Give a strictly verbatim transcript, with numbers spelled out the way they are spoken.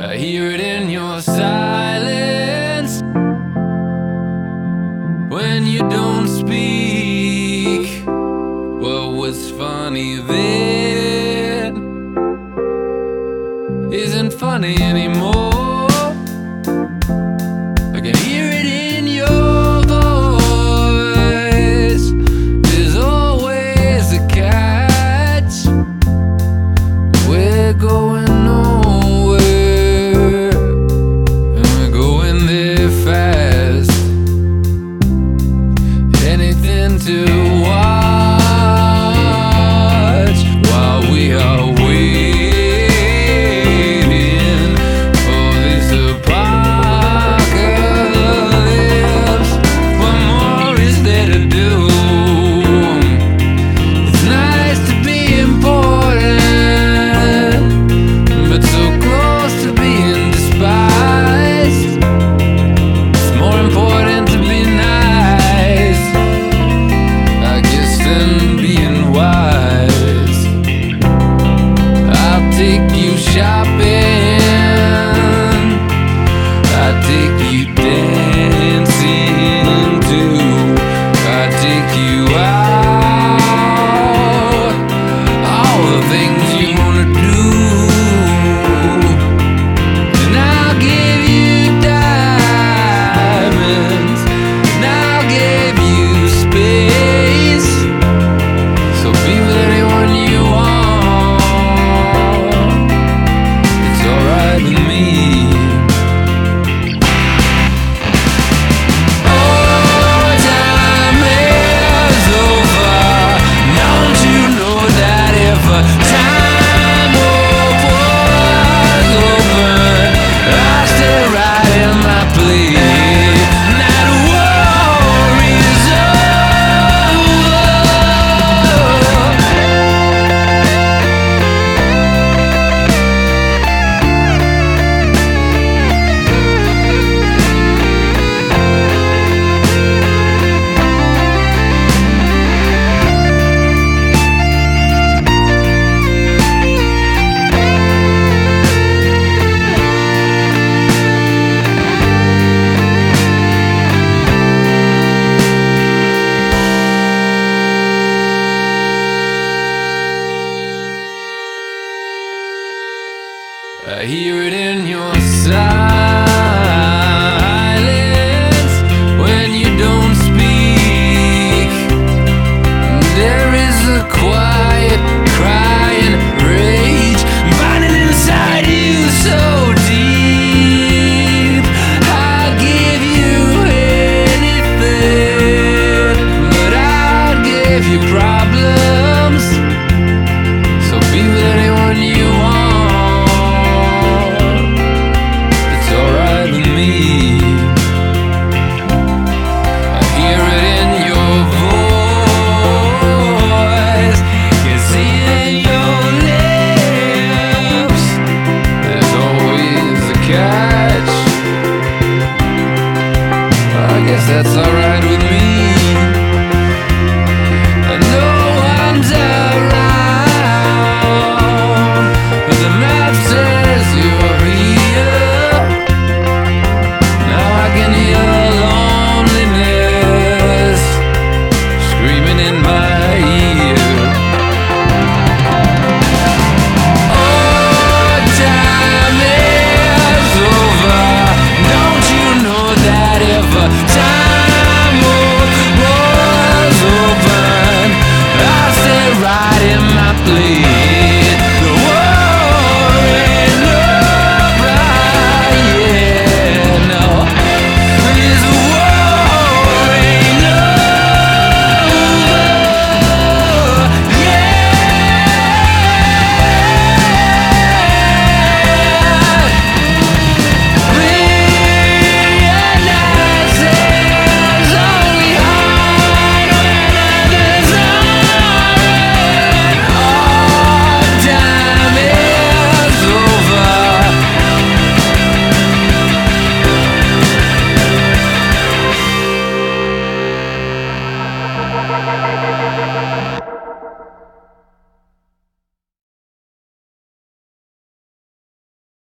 I hear it in your silence when you don't speak. What was funny then isn't funny anymore. I can hear it in your voice. There's always a catch. We're going nowhere, and we're going there fast. Anything to watch while we are waiting for this apocalypse. What more is there to do? It's nice to be important, but so close to being despised. It's more important to be nice, I guess, than being wise. I'll take you shopping, I'll take you dancing too, I'll take you out, all the things you wanna do. And I'll give you diamonds, and I'll give you space. So be with anyone you want, it's alright with me. Oh, time is over. Don't you know that if a time warp was open, I'd stay right in my place. That war is I hear it in your silence